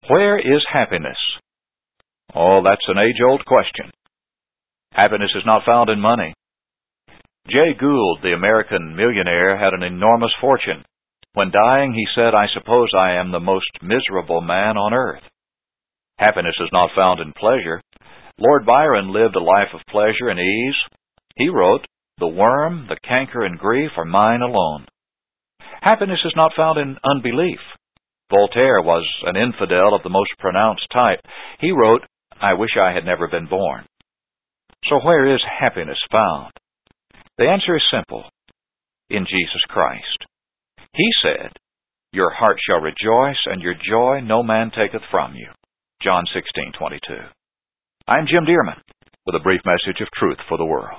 Where is happiness? Oh, that's an age-old question. Happiness is not found in money. Jay Gould, the American millionaire, had an enormous fortune. When dying, he said, "I suppose I am the most miserable man on earth." Happiness is not found in pleasure. Lord Byron lived a life of pleasure and ease. He wrote, "The worm, the canker, and grief are mine alone." Happiness is not found in unbelief. Voltaire was an infidel of the most pronounced type. He wrote, "I wish I had never been born." So where is happiness found? The answer is simple. In Jesus Christ. He said, "Your heart shall rejoice, and your joy no man taketh from you." John 16:22. I'm Jim Dearman with a brief message of truth for the world.